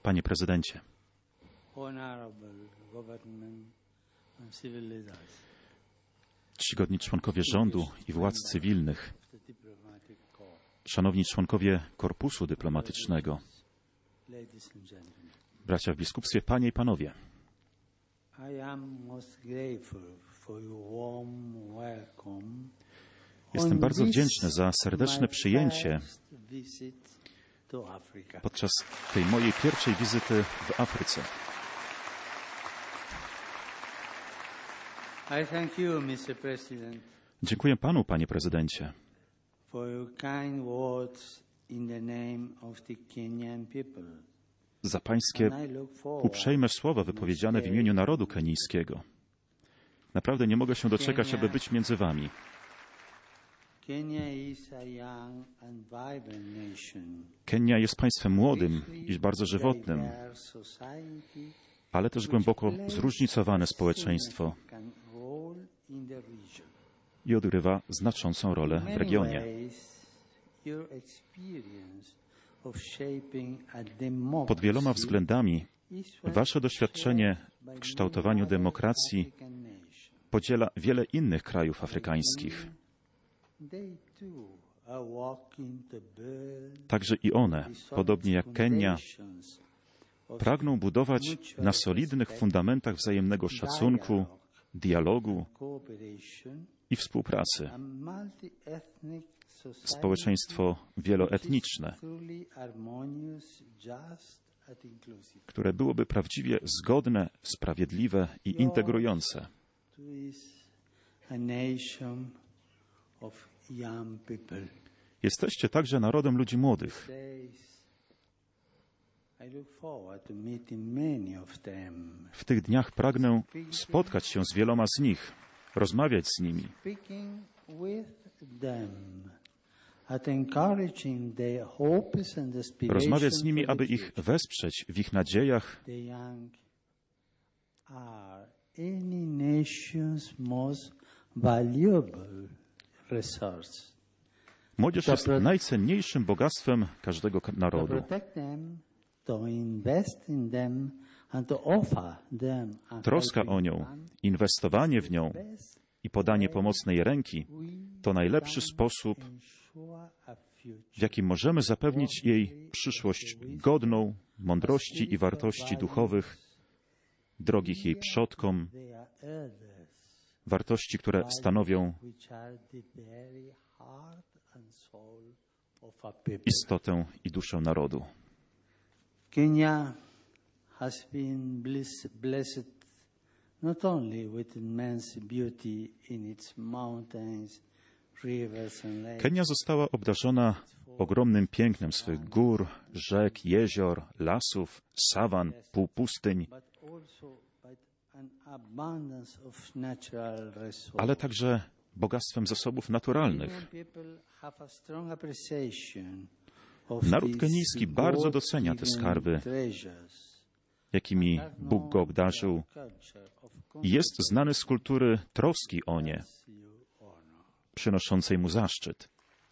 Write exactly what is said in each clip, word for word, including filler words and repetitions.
Panie prezydencie. Czcigodni członkowie rządu i władz cywilnych, szanowni członkowie korpusu dyplomatycznego, bracia w biskupstwie, panie i panowie. Jestem bardzo wdzięczny za serdeczne przyjęcie podczas tej mojej pierwszej wizyty w Afryce. Dziękuję panu, panie prezydencie, za pańskie uprzejme słowa wypowiedziane w imieniu narodu kenijskiego. Naprawdę nie mogę się doczekać, aby być między wami. Kenia jest państwem młodym i bardzo żywotnym, ale też głęboko zróżnicowane społeczeństwo i odgrywa znaczącą rolę w regionie. Pod wieloma względami wasze doświadczenie w kształtowaniu demokracji podziela wiele innych krajów afrykańskich. Także i one, podobnie jak Kenia, pragną budować na solidnych fundamentach wzajemnego szacunku, dialogu i współpracy. Społeczeństwo wieloetniczne, które byłoby prawdziwie zgodne, sprawiedliwe i integrujące. Jesteście także narodem ludzi młodych. W tych dniach pragnę spotkać się z wieloma z nich, rozmawiać z nimi, rozmawiać z nimi, aby ich wesprzeć w ich nadziejach. Młodzież jest najcenniejszym bogactwem każdego narodu. Troska o nią, inwestowanie w nią i podanie pomocnej ręki to najlepszy sposób, w jaki możemy zapewnić jej przyszłość godną mądrości i wartości duchowych, drogich jej przodkom, wartości, które stanowią istotę i duszę narodu. Kenya has been blessed not only with immense beauty in its mountains, rivers and lakes. Kenia została obdarzona ogromnym pięknem swych gór, rzek, jezior, lasów, sawan, półpustyń, ale także bogactwem zasobów naturalnych. Naród kenijski bardzo docenia te skarby, jakimi Bóg go obdarzył, i jest znany z kultury troski o nie, przynoszącej mu zaszczyt.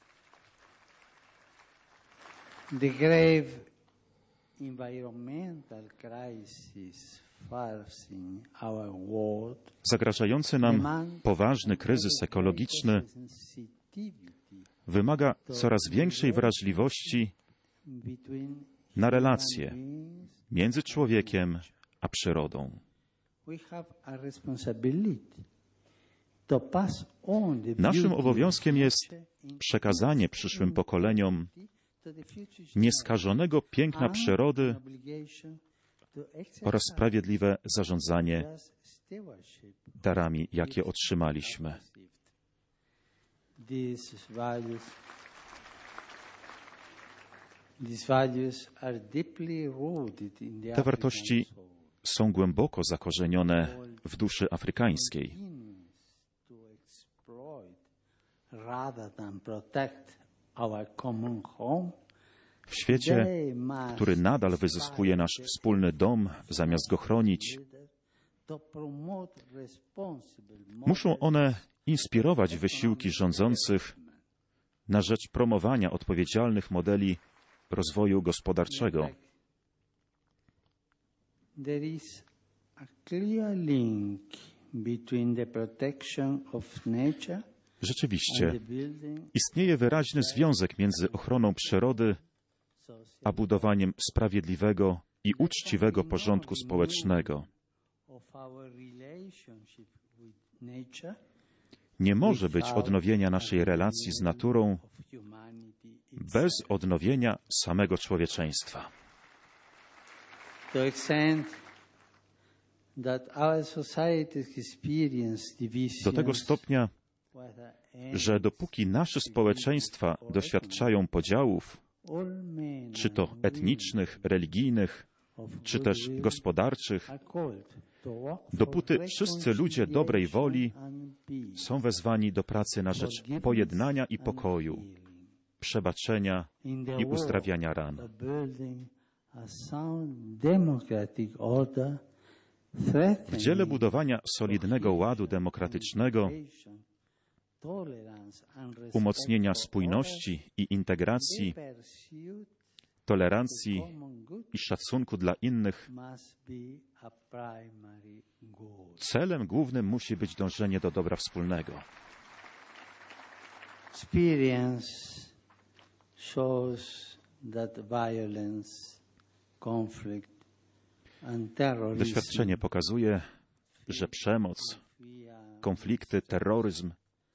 The grave environmental crisis facing our world, zagrażający nam poważny kryzys ekologiczny wymaga coraz większej wrażliwości na relacje między człowiekiem a przyrodą. Naszym obowiązkiem jest przekazanie przyszłym pokoleniom nieskażonego piękna przyrody oraz sprawiedliwe zarządzanie darami, jakie otrzymaliśmy. Te wartości są głęboko zakorzenione w duszy afrykańskiej. W świecie, który nadal wyzyskuje nasz wspólny dom, zamiast go chronić, muszą one inspirować wysiłki rządzących na rzecz promowania odpowiedzialnych modeli rozwoju gospodarczego. there is a clear link between the protection of nature Rzeczywiście, and the building istnieje wyraźny związek między ochroną przyrody a budowaniem sprawiedliwego i uczciwego porządku społecznego. of our relationship with nature, Nie może być odnowienia naszej relacji z naturą of humanity itself. bez odnowienia samego człowieczeństwa. To the extent that our societies experience divisions, Do tego stopnia, whether że dopóki nasze społeczeństwa doświadczają podziałów, all men czy to etnicznych, religijnych, of czy też goodwill gospodarczych, are called to work for dopóty wszyscy ludzie dobrej woli reconciliation and peace, są wezwani do pracy na rzecz forgiveness pojednania i and pokoju, healing, przebaczenia in the i work uzdrawiania ran. of building a sound democratic order, W dziele budowania solidnego ładu demokratycznego, umocnienia spójności i integracji, tolerancji i szacunku dla innych, celem głównym musi być dążenie do dobra wspólnego. Experience shows that violence, conflict and terrorism Doświadczenie pokazuje, że przemoc, konflikty, terroryzm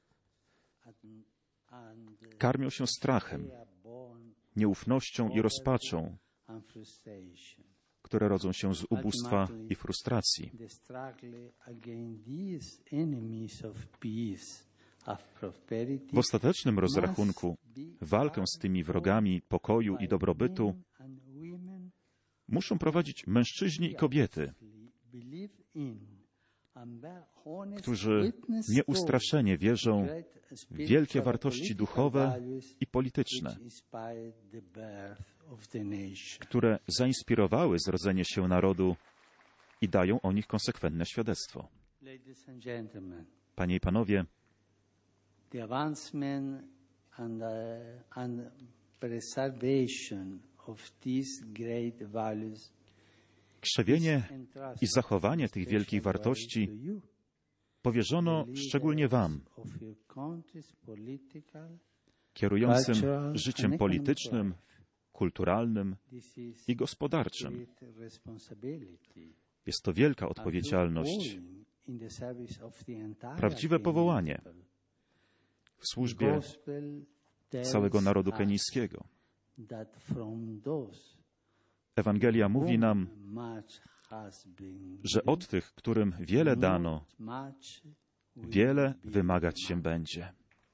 karmią się strachem, nieufnością i rozpaczą, które rodzą się z ubóstwa i frustracji. the struggle against these enemies of peace, of prosperity, W ostatecznym rozrachunku walkę z tymi wrogami pokoju i dobrobytu and women muszą prowadzić mężczyźni i kobiety, believe in and bear honest którzy witness to nieustraszenie wierzą great w spiritual wielkie and wartości political duchowe values i polityczne, which inspired the birth of the nation. które zainspirowały zrodzenie się narodu i dają o nich konsekwentne świadectwo. Ladies and gentlemen, Panie i panowie, the advancement and, uh, and preservation of these great values krzewienie entrusted i zachowanie tych wielkich wartości to you, powierzono szczególnie Wam, of your country's political, kierującym cultural życiem and economic politycznym, life. kulturalnym This is i gospodarczym. great responsibility. Jest to wielka A good odpowiedzialność, calling in the service of the entire prawdziwe Kenyan powołanie people. w służbie Gospel tells całego narodu us kenijskiego. that from those Ewangelia mówi nam, much has been że od tych, którym wiele dano, much will wiele be wymagać się będzie.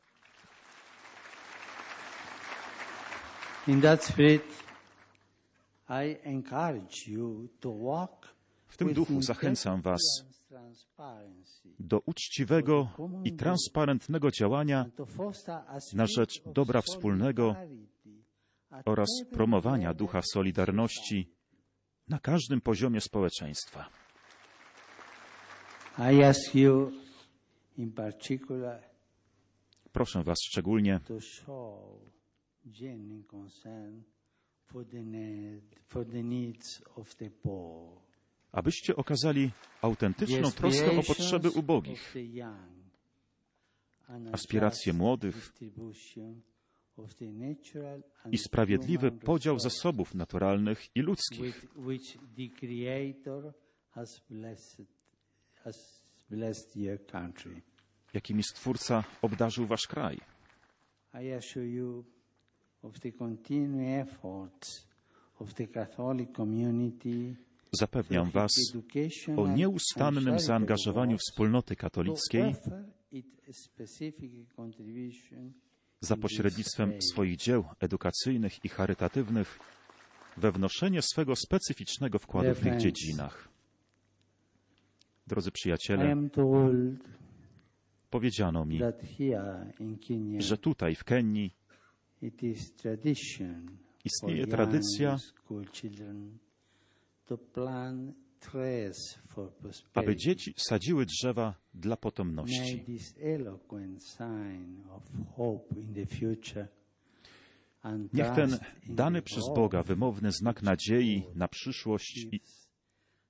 In that spirit, I encourage you to walk W tym with duchu zachęcam Was integrity and transparency do uczciwego i transparentnego działania and to foster a na spirit rzecz of dobra wspólnego solidarity at oraz every promowania level ducha of solidarności na każdym poziomie społeczeństwa. society. I ask you in particular Proszę Was szczególnie, to show genuine concern for the need, for the needs of the poor. abyście okazali autentyczną The troskę o aspirations potrzeby of ubogich, the young and a aspiracje just młodych distribution of the natural and i sprawiedliwy human podział resources zasobów naturalnych i ludzkich, with which the Creator has blessed, has blessed your country. jakimi Stwórca obdarzył Wasz kraj. I assure you of the continuing efforts of the Catholic community Zapewniam Was education o and nieustannym charitable zaangażowaniu works wspólnoty to katolickiej offer its specific contribution za pośrednictwem swoich dzieł edukacyjnych i charytatywnych we wnoszenie swego specyficznego wkładu w tych dziedzinach. Drodzy I przyjaciele, am told powiedziano mi, that here in Kenya że tutaj w Kenii it is tradition for istnieje young tradycja, school children to plant trees for aby prosperity. dzieci sadziły drzewa dla May potomności. this eloquent sign of hope in the future and Niech ten trust in dany the przez growth Boga wymowny znak nadziei na przyszłość i,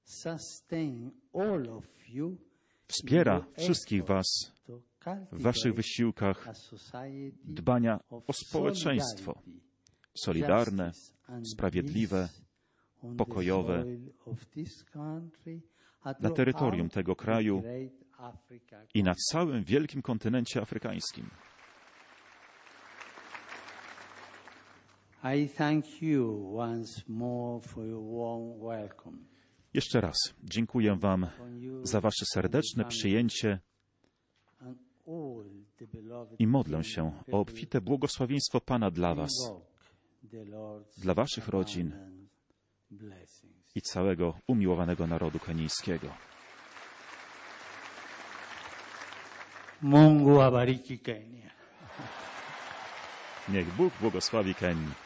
sustain all of you Wspiera wszystkich Was to w Waszych wysiłkach a society dbania of o społeczeństwo solidarity, solidarne, justice and sprawiedliwe, peace on the pokojowe soil of this country and na terytorium throughout tego the kraju great Africa i na całym wielkim kontynencie afrykańskim. I thank you once more for your warm welcome. Jeszcze raz dziękuję Wam From you za Wasze serdeczne przyjęcie and all the beloved i modlę się o obfite błogosławieństwo Pana dla Was, invoke the Lord's dla Waszych rodzin abundant blessings. i całego umiłowanego narodu kenijskiego. Mungu abariki Kenya. Niech Bóg błogosławi Kenii.